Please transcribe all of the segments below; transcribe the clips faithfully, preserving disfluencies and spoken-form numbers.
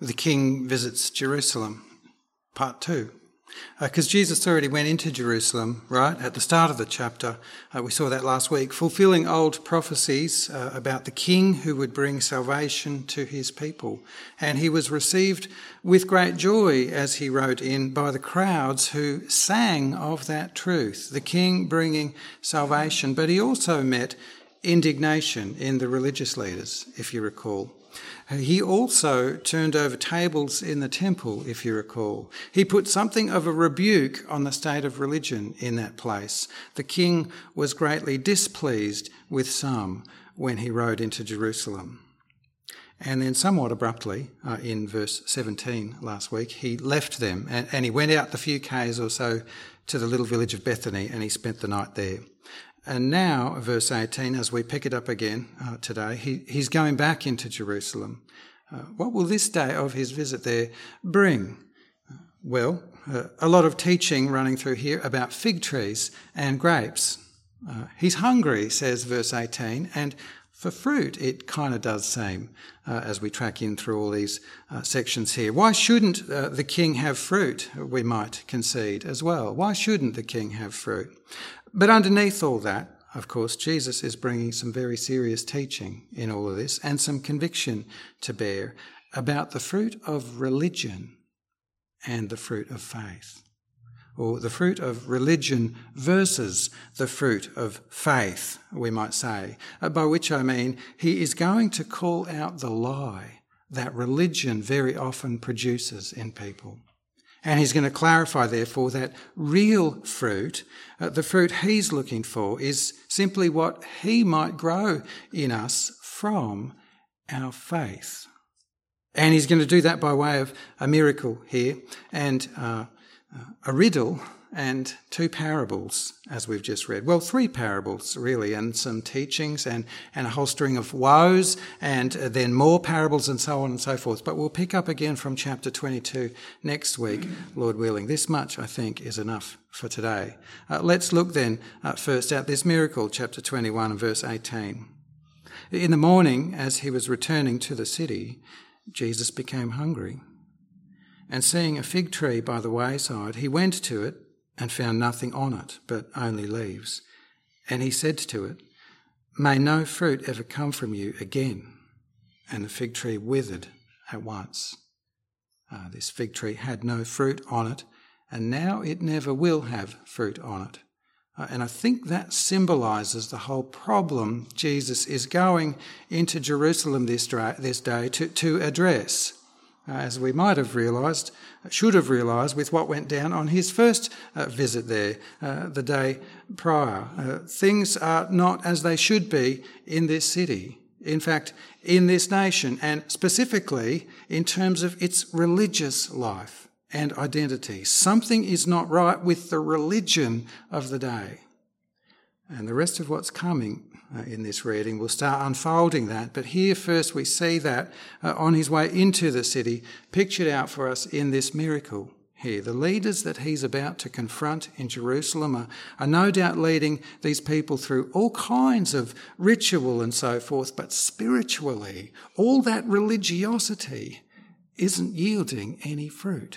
The king visits Jerusalem, part two. Because uh, Jesus already went into Jerusalem, right, at the start of the chapter. Uh, we saw that last week, fulfilling old prophecies uh, about the king who would bring salvation to his people. And he was received with great joy, as he wrote in, by the crowds who sang of that truth, the king bringing salvation. But he also met indignation in the religious leaders, if you recall. He also turned over tables in the temple, if you recall. He put something of a rebuke on the state of religion in that place. The king was greatly displeased with some when he rode into Jerusalem. And then somewhat abruptly, uh, in verse seventeen last week, he left them and, and he went out the few k's or so to the little village of Bethany, and he spent the night there. And now, verse eighteen, as we pick it up again uh, today, he, he's going back into Jerusalem. Uh, what will this day of his visit there bring? Well, uh, a lot of teaching running through here about fig trees and grapes. Uh, he's hungry, says verse eighteen, and for fruit it kind of does seem uh, as we track in through all these uh, sections here. Why shouldn't uh, the king have fruit, we might concede as well? Why shouldn't the king have fruit? But underneath all that, of course, Jesus is bringing some very serious teaching in all of this and some conviction to bear about the fruit of religion and the fruit of faith, or the fruit of religion versus the fruit of faith, we might say, by which I mean he is going to call out the lie that religion very often produces in people. And he's going to clarify, therefore, that real fruit, uh, the fruit he's looking for, is simply what he might grow in us from our faith. And he's going to do that by way of a miracle here and uh, a riddle and two parables, as we've just read. Well, three parables, really, and some teachings and, and a whole string of woes, and then more parables and so on and so forth. But we'll pick up again from chapter twenty-two next week, Lord willing. This much, I think, is enough for today. Uh, let's look then uh, first at this miracle, chapter twenty-one and verse eighteen. In the morning, as he was returning to the city, Jesus became hungry. And seeing a fig tree by the wayside, he went to it and found nothing on it, but only leaves. And he said to it, "May no fruit ever come from you again." And the fig tree withered at once. Uh, this fig tree had no fruit on it, and now it never will have fruit on it. Uh, and I think that symbolises the whole problem Jesus is going into Jerusalem this, dra- this day to, to address. Uh, as we might have realised, should have realised with what went down on his first uh, visit there uh, the day prior. Uh, things are not as they should be in this city. In fact, in this nation, and specifically in terms of its religious life and identity. Something is not right with the religion of the day. And the rest of what's coming uh, in this reading will start unfolding that. But here first we see that uh, on his way into the city, pictured out for us in this miracle here. The leaders that he's about to confront in Jerusalem are, are no doubt leading these people through all kinds of ritual and so forth, but spiritually, all that religiosity isn't yielding any fruit.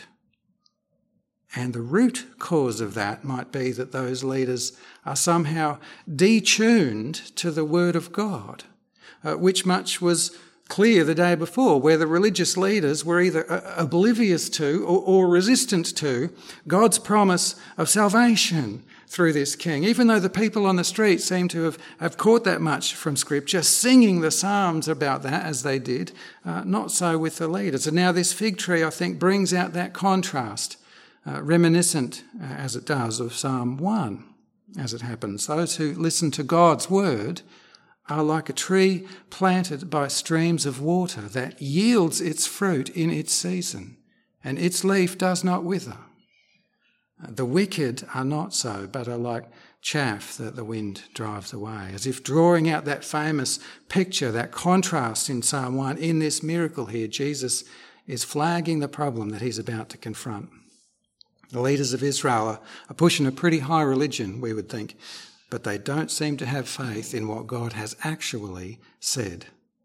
And the root cause of that might be that those leaders are somehow detuned to the word of God, uh, which much was clear the day before, where the religious leaders were either uh, oblivious to or, or resistant to God's promise of salvation through this king. Even though the people on the street seem to have, have caught that much from Scripture, singing the Psalms about that as they did, uh, not so with the leaders. And now this fig tree, I think, brings out that contrast. Uh, reminiscent, uh, as it does, of Psalm one, as it happens. Those who listen to God's word are like a tree planted by streams of water that yields its fruit in its season, and its leaf does not wither. Uh, the wicked are not so, but are like chaff that the wind drives away, as if drawing out that famous picture, that contrast in Psalm one. In this miracle here, Jesus is flagging the problem that he's about to confront. The leaders of Israel are, are pushing a pretty high religion, we would think, but they don't seem to have faith in what God has actually said.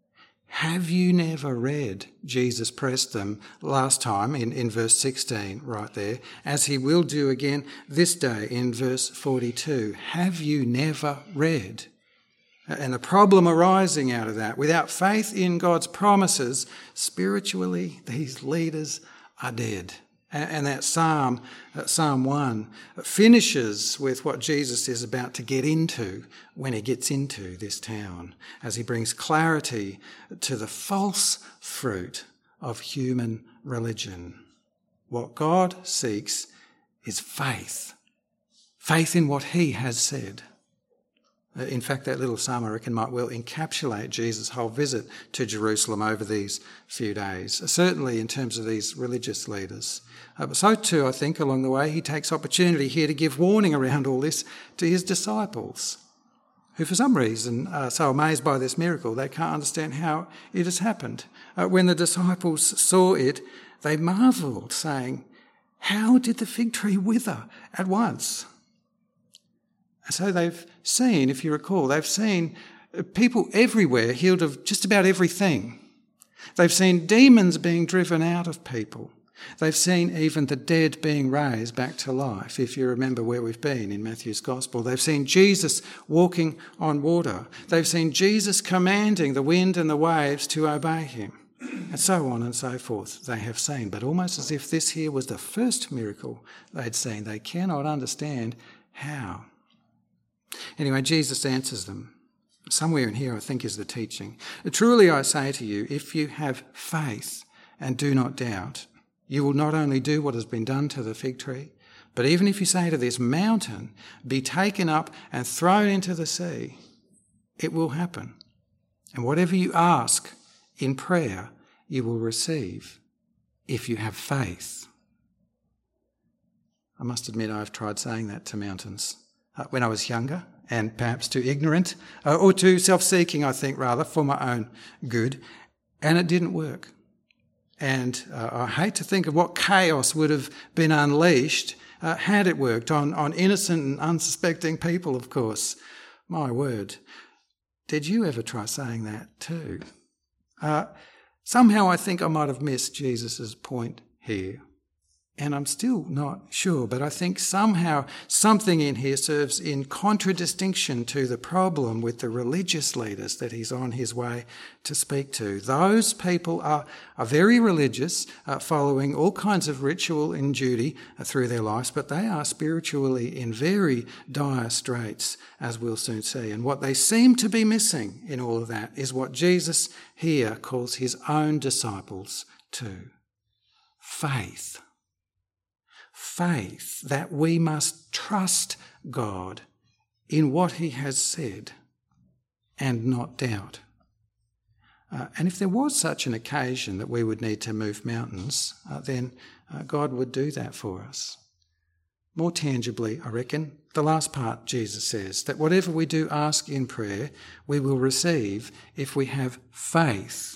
Have you never read, Jesus pressed them last time in, in verse sixteen, right there, as he will do again this day in verse forty-two. Have you never read? And the problem arising out of that, without faith in God's promises, spiritually, these leaders are dead. And that Psalm, Psalm one, finishes with what Jesus is about to get into when he gets into this town, as he brings clarity to the false fruit of human religion. What God seeks is faith, faith in what he has said. In fact, that little psalm, I reckon, might well encapsulate Jesus' whole visit to Jerusalem over these few days, certainly in terms of these religious leaders. Uh, but so too, I think, along the way, he takes opportunity here to give warning around all this to his disciples, who for some reason are so amazed by this miracle they can't understand how it has happened. Uh, when the disciples saw it, they marvelled, saying, "How did the fig tree wither at once?" So they've seen, if you recall, they've seen people everywhere healed of just about everything. They've seen demons being driven out of people. They've seen even the dead being raised back to life, if you remember where we've been in Matthew's Gospel. They've seen Jesus walking on water. They've seen Jesus commanding the wind and the waves to obey him, and so on and so forth they have seen. But almost as if this here was the first miracle they'd seen, they cannot understand how. Anyway, Jesus answers them. Somewhere in here, I think, is the teaching. Truly I say to you, if you have faith and do not doubt, you will not only do what has been done to the fig tree, but even if you say to this mountain, be taken up and thrown into the sea, it will happen. And whatever you ask in prayer, you will receive if you have faith. I must admit I've tried saying that to mountains. Uh, when I was younger and perhaps too ignorant, uh, or too self-seeking, I think, rather, for my own good, and it didn't work. And uh, I hate to think of what chaos would have been unleashed uh, had it worked on, on innocent and unsuspecting people, of course. My word. Did you ever try saying that too? Uh, somehow I think I might have missed Jesus' point here. And I'm still not sure, but I think somehow something in here serves in contradistinction to the problem with the religious leaders that he's on his way to speak to. Those people are, are very religious, uh, following all kinds of ritual and duty uh, through their lives, but they are spiritually in very dire straits, as we'll soon see. And what they seem to be missing in all of that is what Jesus here calls his own disciples to: faith. Faith that we must trust God in what he has said and not doubt. Uh, and if there was such an occasion that we would need to move mountains, uh, then uh, God would do that for us. More tangibly, I reckon, the last part Jesus says, that whatever we do ask in prayer, we will receive if we have faith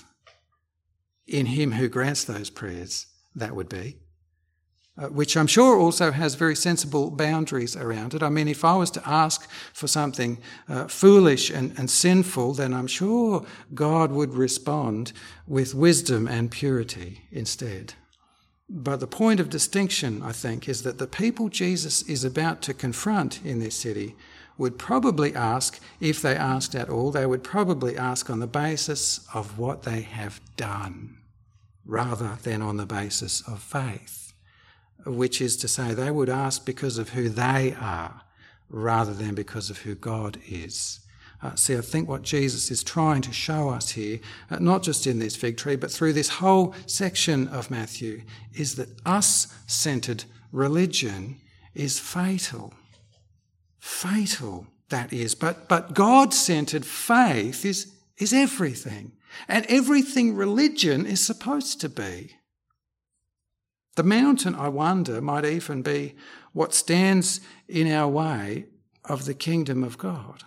in him who grants those prayers, that would be. Uh, which I'm sure also has very sensible boundaries around it. I mean, if I was to ask for something uh, foolish and, and sinful, then I'm sure God would respond with wisdom and purity instead. But the point of distinction, I think, is that the people Jesus is about to confront in this city would probably ask, if they asked at all, they would probably ask on the basis of what they have done, rather than on the basis of faith. Which is to say, they would ask because of who they are rather than because of who God is. Uh, see, I think what Jesus is trying to show us here, uh, not just in this fig tree, but through this whole section of Matthew, is that us-centred religion is fatal. Fatal, that is. But, but God-centred faith is, is everything. And everything religion is supposed to be. The mountain, I wonder, might even be what stands in our way of the kingdom of God.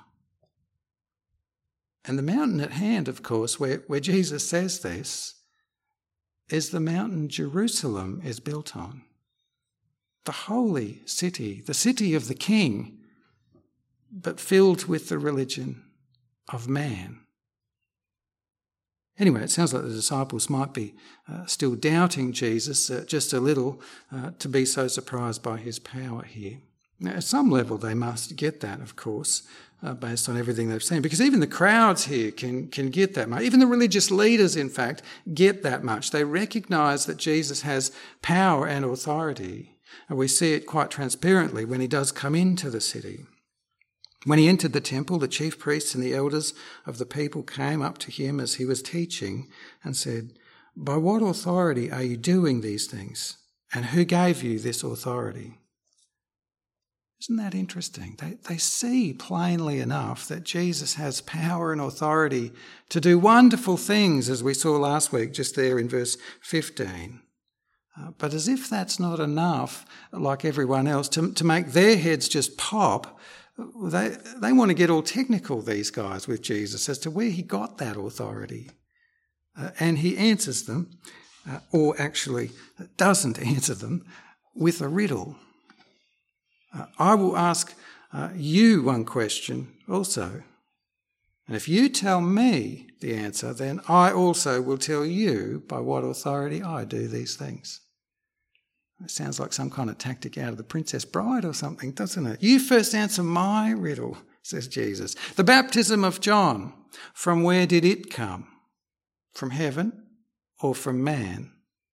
And the mountain at hand, of course, where, where Jesus says this, is the mountain Jerusalem is built on. The holy city, the city of the king, but filled with the religion of man. Anyway, it sounds like the disciples might be uh, still doubting Jesus uh, just a little uh, to be so surprised by his power here. Now, at some level, they must get that, of course, uh, based on everything they've seen, because even the crowds here can, can get that much. Even the religious leaders, in fact, get that much. They recognise that Jesus has power and authority, and we see it quite transparently when he does come into the city. When he entered the temple, the chief priests and the elders of the people came up to him as he was teaching and said, "By what authority are you doing these things? And who gave you this authority?" Isn't that interesting? They, they see plainly enough that Jesus has power and authority to do wonderful things, as we saw last week, just there in verse fifteen. Uh, but as if that's not enough, like everyone else, to, to make their heads just pop, They they want to get all technical, these guys, with Jesus as to where he got that authority. Uh, and he answers them, uh, or actually doesn't answer them, with a riddle. Uh, I will ask uh, you one question also. And if you tell me the answer, then I also will tell you by what authority I do these things. It sounds like some kind of tactic out of The Princess Bride or something, doesn't it? You first answer my riddle, says Jesus. The baptism of John, from where did it come? From heaven or from man?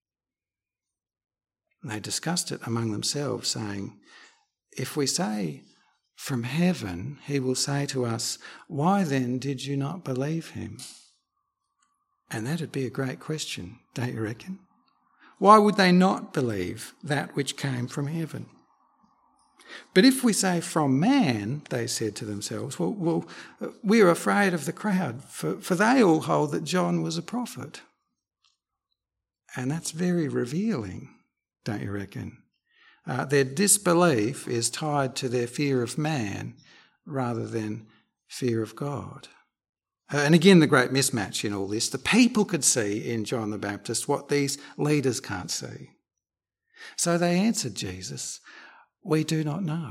And they discussed it among themselves, saying, if we say from heaven, he will say to us, why then did you not believe him? And that'd be a great question, don't you reckon? Why would they not believe that which came from heaven? But if we say from man, they said to themselves, well, well we're afraid of the crowd, for, for they all hold that John was a prophet. And that's very revealing, don't you reckon? Uh, their disbelief is tied to their fear of man rather than fear of God. Uh, and again, the great mismatch in all this, the people could see in John the Baptist what these leaders can't see. So they answered Jesus, we do not know.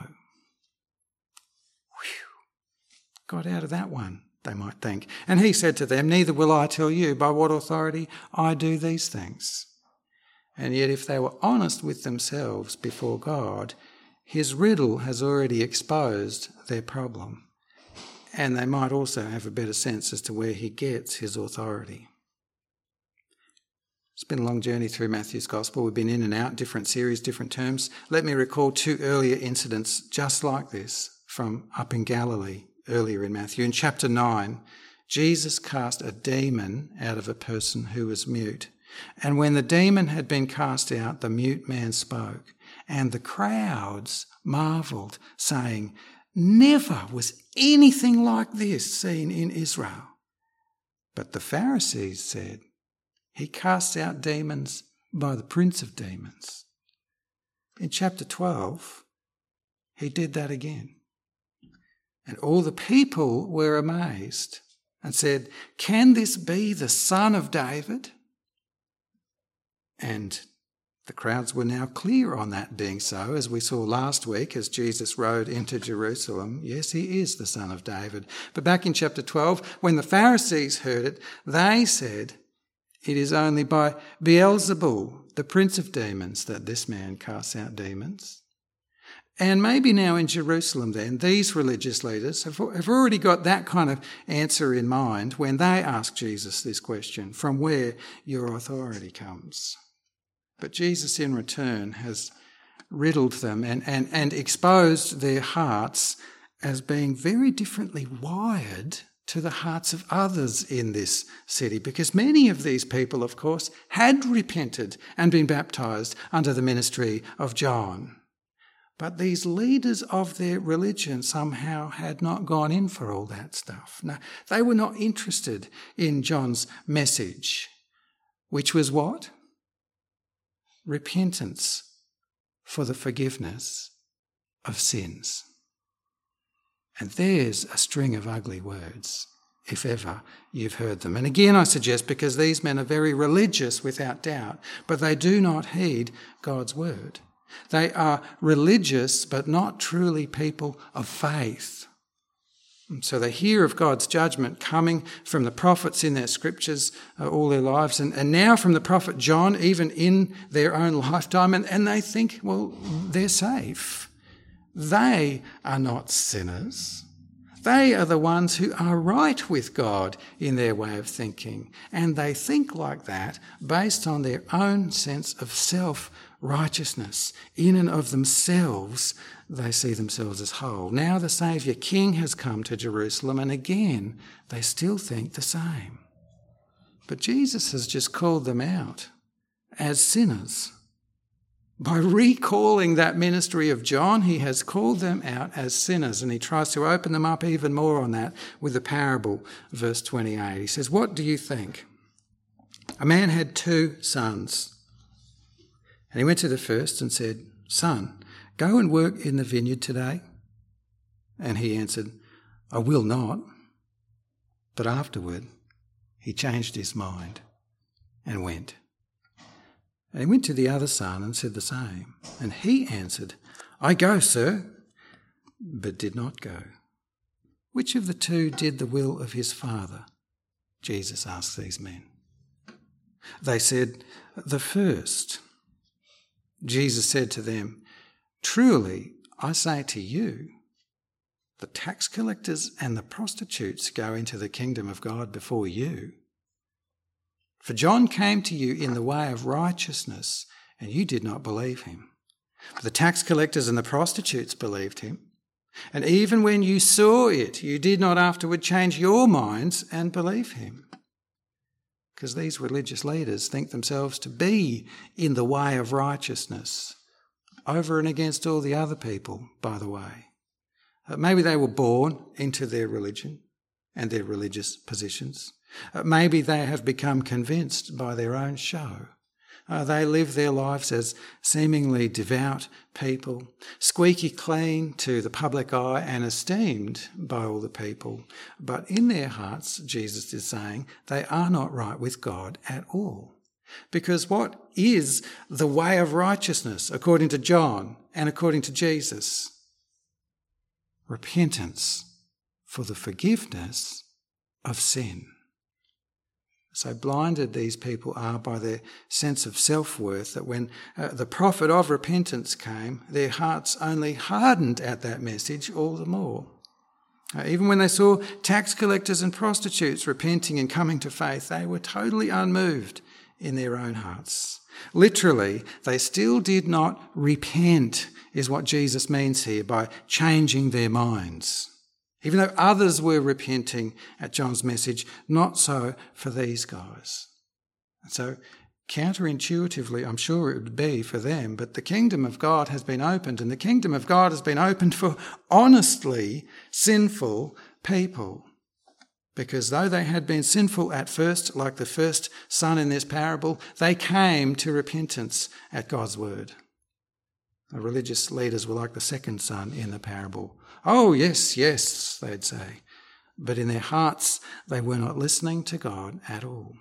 Whew. Got out of that one, they might think. And he said to them, neither will I tell you by what authority I do these things. And yet if they were honest with themselves before God, his riddle has already exposed their problem. And they might also have a better sense as to where he gets his authority. It's been a long journey through Matthew's Gospel. We've been in and out, different series, different terms. Let me recall two earlier incidents just like this from up in Galilee earlier in Matthew. In chapter nine, Jesus cast a demon out of a person who was mute. And when the demon had been cast out, the mute man spoke. And the crowds marvelled, saying, never was anything like this seen in Israel. But the Pharisees said, he casts out demons by the prince of demons. In chapter twelve, he did that again. And all the people were amazed and said, can this be the son of David? And the crowds were now clear on that being so, as we saw last week as Jesus rode into Jerusalem. Yes, he is the son of David. But back in chapter twelve, when the Pharisees heard it, they said, it is only by Beelzebul, the prince of demons, that this man casts out demons. And maybe now in Jerusalem then, these religious leaders have, have already got that kind of answer in mind when they ask Jesus this question, from where your authority comes. But Jesus in return has riddled them and, and, and exposed their hearts as being very differently wired to the hearts of others in this city, because many of these people, of course, had repented and been baptised under the ministry of John. But these leaders of their religion somehow had not gone in for all that stuff. No, they were not interested in John's message, which was what? Repentance for the forgiveness of sins. And there's a string of ugly words, if ever you've heard them. And again, I suggest because these men are very religious without doubt, but they do not heed God's word. They are religious, but not truly people of faith. So they hear of God's judgment coming from the prophets in their scriptures uh, all their lives, and, and now from the prophet John, even in their own lifetime, and, and they think, well, they're safe. They are not sinners. They are the ones who are right with God in their way of thinking, and they think like that based on their own sense of self-righteousness. In and of themselves, they see themselves as whole. Now the Saviour King has come to Jerusalem, and again they still think the same. But Jesus has just called them out as sinners. By recalling that ministry of John, he has called them out as sinners, and he tries to open them up even more on that with the parable, verse twenty-eight. He says, "What do you think? A man had two sons, and he went to the first and said, 'Son, go and work in the vineyard today.' And he answered, 'I will not.' But afterward he changed his mind and went. And he went to the other son and said the same. And he answered, 'I go, sir,' but did not go. Which of the two did the will of his father?" Jesus asked these men. They said, "The first." Jesus said to them, "Truly, I say to you, the tax collectors and the prostitutes go into the kingdom of God before you. For John came to you in the way of righteousness, and you did not believe him. But the tax collectors and the prostitutes believed him. And even when you saw it, you did not afterward change your minds and believe him." Because these religious leaders think themselves to be in the way of righteousness, over and against all the other people, by the way. Uh, maybe they were born into their religion and their religious positions. Uh, maybe they have become convinced by their own show. Uh, they live their lives as seemingly devout people, squeaky clean to the public eye and esteemed by all the people. But in their hearts, Jesus is saying, they are not right with God at all. Because what is the way of righteousness according to John and according to Jesus? Repentance for the forgiveness of sin. So blinded these people are by their sense of self-worth that when uh, the prophet of repentance came, their hearts only hardened at that message all the more. Uh, even when they saw tax collectors and prostitutes repenting and coming to faith, they were totally unmoved in their own hearts. Literally, they still did not repent, is what Jesus means here by changing their minds. Even though others were repenting at John's message, not so for these guys. And so counterintuitively, I'm sure it would be for them, but the kingdom of God has been opened, and the kingdom of God has been opened for honestly sinful people. Because though they had been sinful at first, like the first son in this parable, they came to repentance at God's word. The religious leaders were like the second son in the parable. "Oh, yes, yes," they'd say. But in their hearts, they were not listening to God at all.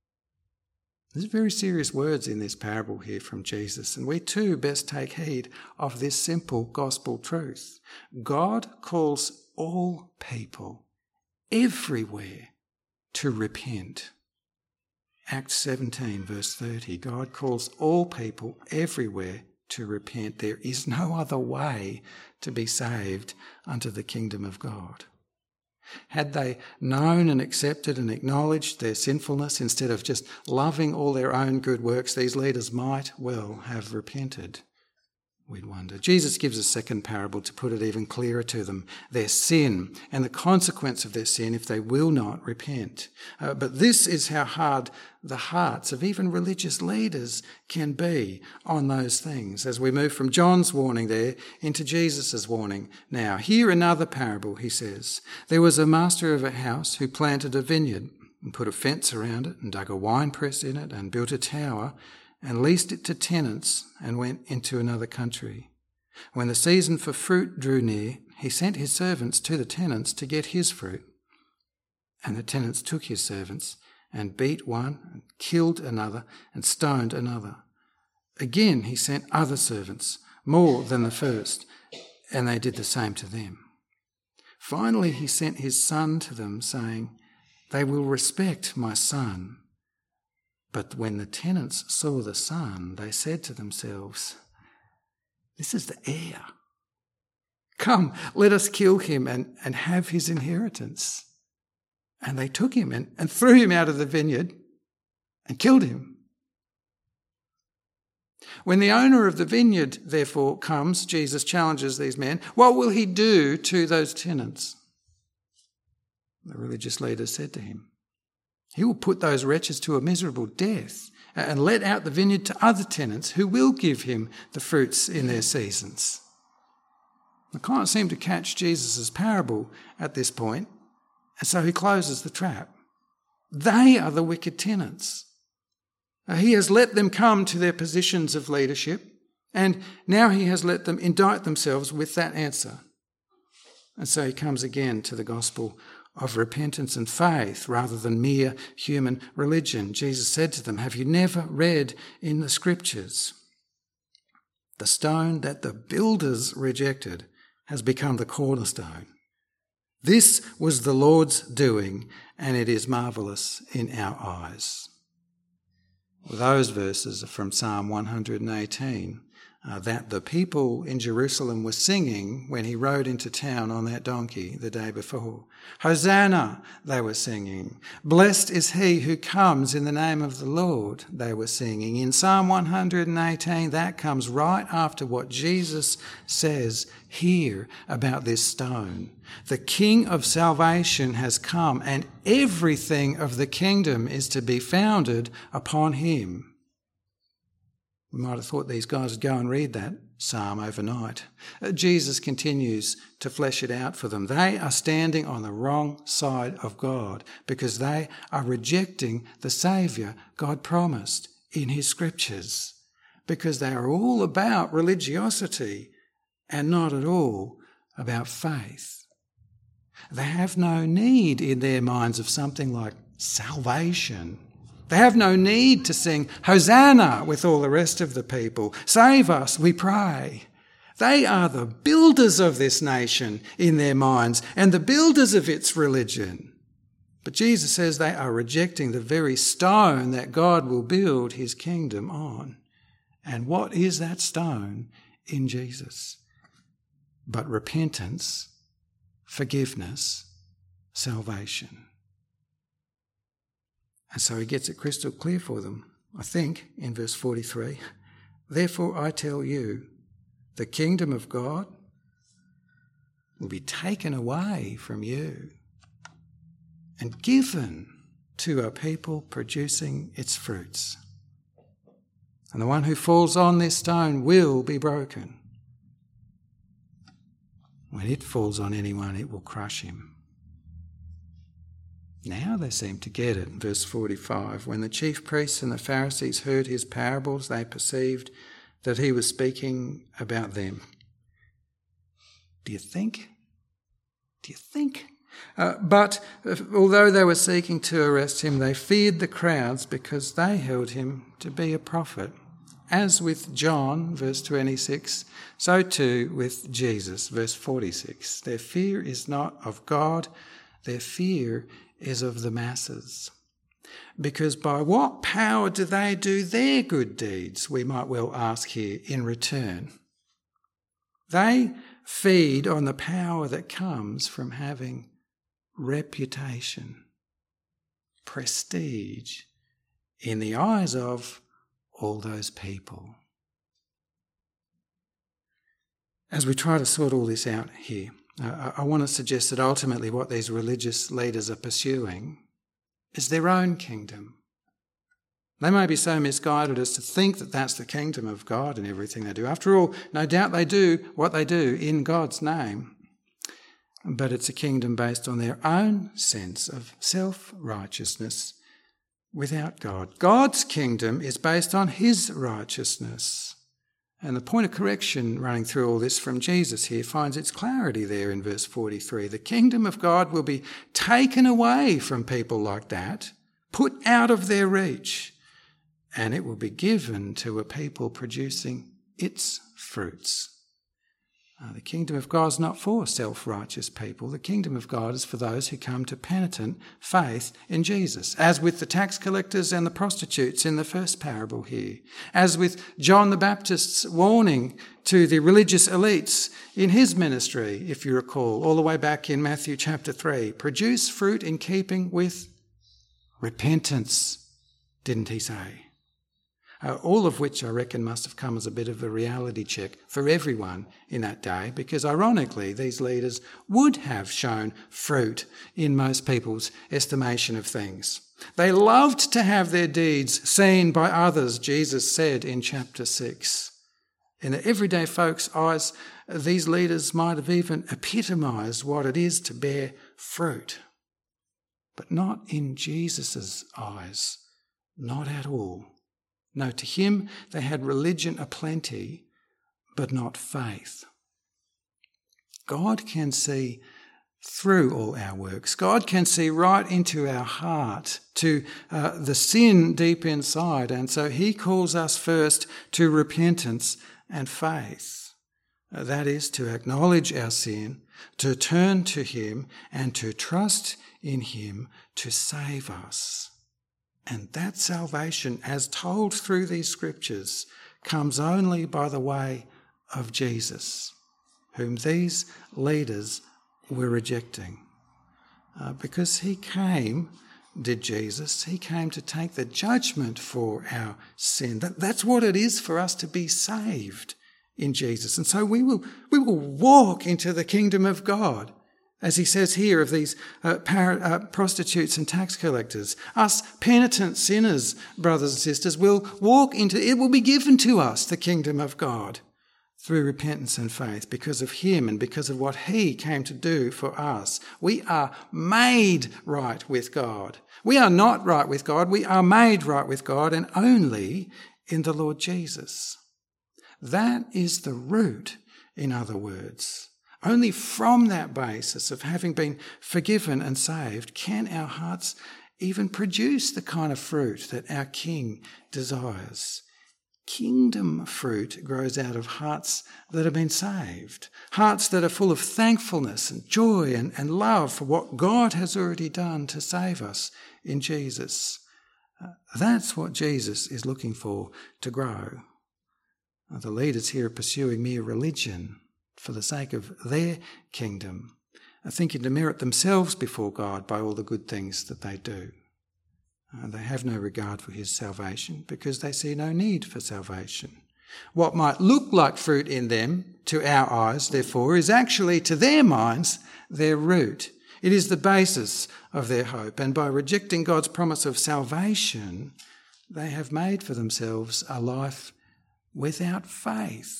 There's very serious words in this parable here from Jesus, and we too best take heed of this simple gospel truth. God calls all people everywhere to repent. Acts seventeen, verse thirty, God calls all people everywhere to repent. There is no other way to be saved unto the kingdom of God. Had they known and accepted and acknowledged their sinfulness instead of just loving all their own good works, these leaders might well have repented, we'd wonder. Jesus gives a second parable to put it even clearer to them, their sin and the consequence of their sin if they will not repent. Uh, but this is how hard the hearts of even religious leaders can be on those things. As we move from John's warning there into Jesus' warning now. Here another parable, he says. There was a master of a house who planted a vineyard and put a fence around it and dug a winepress in it and built a tower and leased it to tenants and went into another country. When the season for fruit drew near, he sent his servants to the tenants to get his fruit. And the tenants took his servants and beat one, and killed another, and stoned another. Again he sent other servants, more than the first, and they did the same to them. Finally, he sent his son to them, saying, "They will respect my son." But when the tenants saw the son, they said to themselves, "This is the heir. Come, let us kill him and, and have his inheritance." And they took him and, and threw him out of the vineyard and killed him. When the owner of the vineyard, therefore, comes, Jesus challenges these men. What will he do to those tenants? The religious leaders said to him, "He will put those wretches to a miserable death and let out the vineyard to other tenants who will give him the fruits in their seasons." They can't seem to catch Jesus' parable at this point, and so he closes the trap. They are the wicked tenants. He has let them come to their positions of leadership, and now he has let them indict themselves with that answer. And so he comes again to the gospel of repentance and faith rather than mere human religion. Jesus said to them, "Have you never read in the scriptures? The stone that the builders rejected has become the cornerstone. This was the Lord's doing, and it is marvellous in our eyes." Well, those verses are from Psalm one hundred eighteen, uh, that the people in Jerusalem were singing when he rode into town on that donkey the day before. "Hosanna," they were singing. "Blessed is he who comes in the name of the Lord," they were singing. In Psalm one hundred eighteen, that comes right after what Jesus says here about this stone. The King of salvation has come, and everything of the kingdom is to be founded upon him. We might have thought these guys would go and read that psalm overnight. Jesus continues to flesh it out for them. They are standing on the wrong side of God because they are rejecting the Saviour God promised in his scriptures, because they are all about religiosity and not at all about faith. They have no need in their minds of something like salvation. They have no need to sing Hosanna with all the rest of the people. Save us, we pray. They are the builders of this nation in their minds and the builders of its religion. But Jesus says they are rejecting the very stone that God will build his kingdom on. And what is that stone in Jesus? But repentance, forgiveness, salvation. And so he gets it crystal clear for them, I think, in verse forty-three. "Therefore I tell you, the kingdom of God will be taken away from you and given to a people producing its fruits. And the one who falls on this stone will be broken. When it falls on anyone, it will crush him." Now they seem to get it. Verse forty-five, "When the chief priests and the Pharisees heard his parables, they perceived that he was speaking about them." Do you think? Do you think? Uh, but uh, although they were seeking to arrest him, they feared the crowds because they held him to be a prophet. As with John, verse twenty-six, so too with Jesus, verse forty-six. Their fear is not of God, their fear is of the masses. Because by what power do they do their good deeds, we might well ask here, in return? They feed on the power that comes from having reputation, prestige in the eyes of all those people. As we try to sort all this out here, uh, I want to suggest that ultimately what these religious leaders are pursuing is their own kingdom. They may be so misguided as to think that that's the kingdom of God in everything they do. After all, no doubt they do what they do in God's name, but it's a kingdom based on their own sense of self-righteousness without God. God's kingdom is based on his righteousness. And the point of correction running through all this from Jesus here finds its clarity there in verse forty-three. The kingdom of God will be taken away from people like that, put out of their reach, and it will be given to a people producing its fruits. Uh, the kingdom of God is not for self-righteous people. The kingdom of God is for those who come to penitent faith in Jesus, as with the tax collectors and the prostitutes in the first parable here, as with John the Baptist's warning to the religious elites in his ministry, if you recall, all the way back in Matthew chapter three. Produce fruit in keeping with repentance, didn't he say? Uh, all of which I reckon must have come as a bit of a reality check for everyone in that day, because ironically these leaders would have shown fruit in most people's estimation of things. They loved to have their deeds seen by others, Jesus said in chapter six. In the everyday folks' eyes, these leaders might have even epitomised what it is to bear fruit. But not in Jesus' eyes, not at all. No, to him they had religion aplenty, but not faith. God can see through all our works. God can see right into our heart, to uh, the sin deep inside. And so he calls us first to repentance and faith. Uh, that is, to acknowledge our sin, to turn to him, and to trust in him to save us. And that salvation, as told through these scriptures, comes only by the way of Jesus, whom these leaders were rejecting. Uh, because he came, did Jesus, he came to take the judgment for our sin. That, that's what it is for us to be saved in Jesus. And so we will, we will walk into the kingdom of God. As he says here of these uh, par- uh, prostitutes and tax collectors, us penitent sinners, brothers and sisters, will walk into, it will be given to us, the kingdom of God, through repentance and faith, because of him and because of what he came to do for us. We are made right with God. We are not right with God, we are made right with God, and only in the Lord Jesus. That is the root, in other words. Only from that basis of having been forgiven and saved can our hearts even produce the kind of fruit that our King desires. Kingdom fruit grows out of hearts that have been saved, hearts that are full of thankfulness and joy and, and love for what God has already done to save us in Jesus. Uh, that's what Jesus is looking for to grow. Uh, the leaders here are pursuing mere religion for the sake of their kingdom, are thinking to merit themselves before God by all the good things that they do. Uh, they have no regard for his salvation because they see no need for salvation. What might look like fruit in them, to our eyes, therefore, is actually, to their minds, their root. It is the basis of their hope, and by rejecting God's promise of salvation, they have made for themselves a life without faith.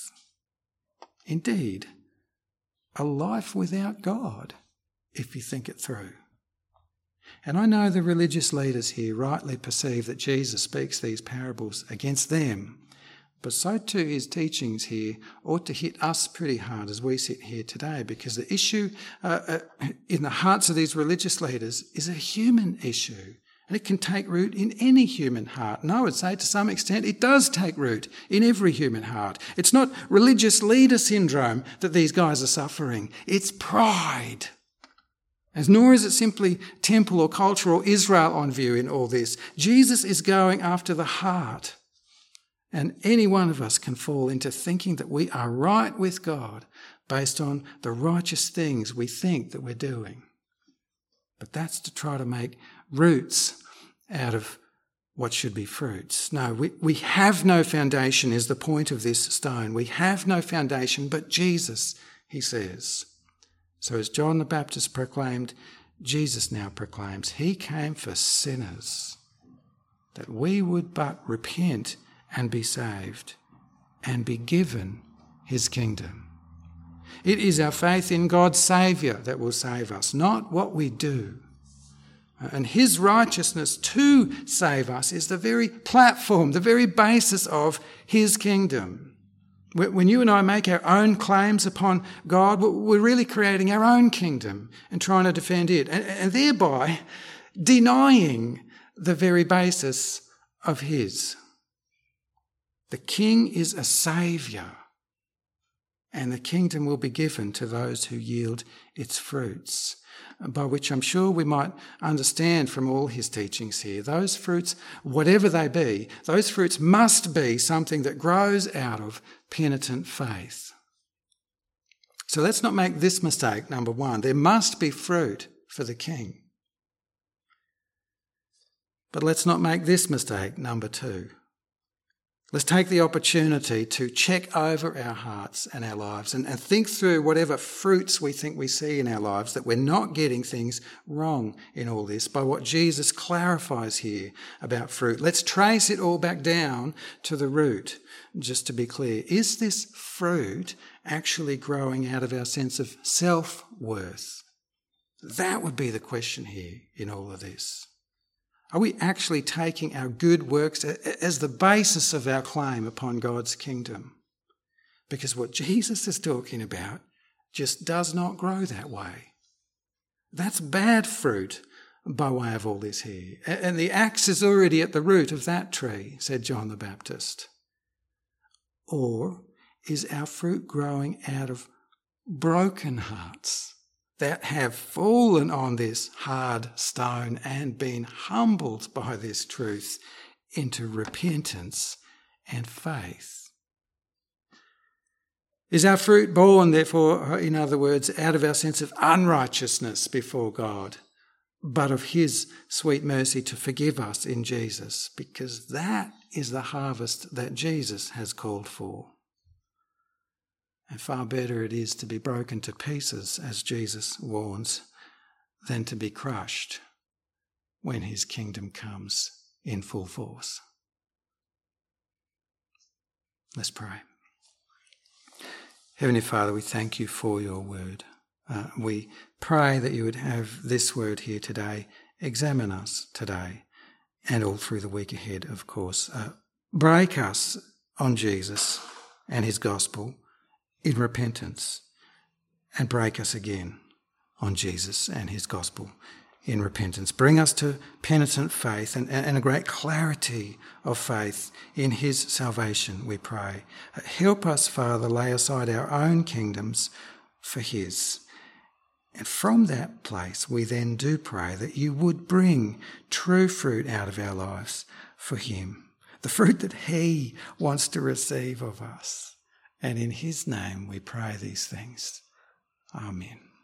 Indeed, a life without God, if you think it through. And I know the religious leaders here rightly perceive that Jesus speaks these parables against them, but so too his teachings here ought to hit us pretty hard as we sit here today, because the issue uh, uh, in the hearts of these religious leaders is a human issue. And it can take root in any human heart. And I would say to some extent it does take root in every human heart. It's not religious leader syndrome that these guys are suffering. It's pride. As nor is it simply temple or cultural Israel on view in all this. Jesus is going after the heart. And any one of us can fall into thinking that we are right with God based on the righteous things we think that we're doing. But that's to try to make roots out of what should be fruits. No, we, we have no foundation is the point of this stone. We have no foundation but Jesus, he says. So as John the Baptist proclaimed, Jesus now proclaims, he came for sinners, that we would but repent and be saved and be given his kingdom. It is our faith in God's Saviour that will save us, not what we do. And his righteousness to save us is the very platform, the very basis of his kingdom. When you and I make our own claims upon God, we're really creating our own kingdom and trying to defend it, and, and thereby denying the very basis of his. The king is a saviour, and the kingdom will be given to those who yield its fruits, by which I'm sure we might understand from all his teachings here, those fruits, whatever they be, those fruits must be something that grows out of penitent faith. So let's not make this mistake, number one. There must be fruit for the king. But let's not make this mistake, number two. Let's take the opportunity to check over our hearts and our lives and, and think through whatever fruits we think we see in our lives, that we're not getting things wrong in all this by what Jesus clarifies here about fruit. Let's trace it all back down to the root, just to be clear. Is this fruit actually growing out of our sense of self-worth? That would be the question here in all of this. Are we actually taking our good works as the basis of our claim upon God's kingdom? Because what Jesus is talking about just does not grow that way. That's bad fruit by way of all this here. And the axe is already at the root of that tree, said John the Baptist. Or is our fruit growing out of broken hearts that have fallen on this hard stone and been humbled by this truth into repentance and faith? Is our fruit born, therefore, in other words, out of our sense of unrighteousness before God, but of his sweet mercy to forgive us in Jesus? Because that is the harvest that Jesus has called for. And far better it is to be broken to pieces, as Jesus warns, than to be crushed when his kingdom comes in full force. Let's pray. Heavenly Father, we thank you for your word. Uh, we pray that you would have this word here today examine us today and all through the week ahead, of course. Uh, break us on Jesus and his gospel in repentance, and break us again on Jesus and his gospel in repentance. Bring us to penitent faith and, and a great clarity of faith in his salvation, we pray. Help us, Father, lay aside our own kingdoms for his. And from that place, we then do pray that you would bring true fruit out of our lives for him, the fruit that he wants to receive of us. And in his name we pray these things. Amen.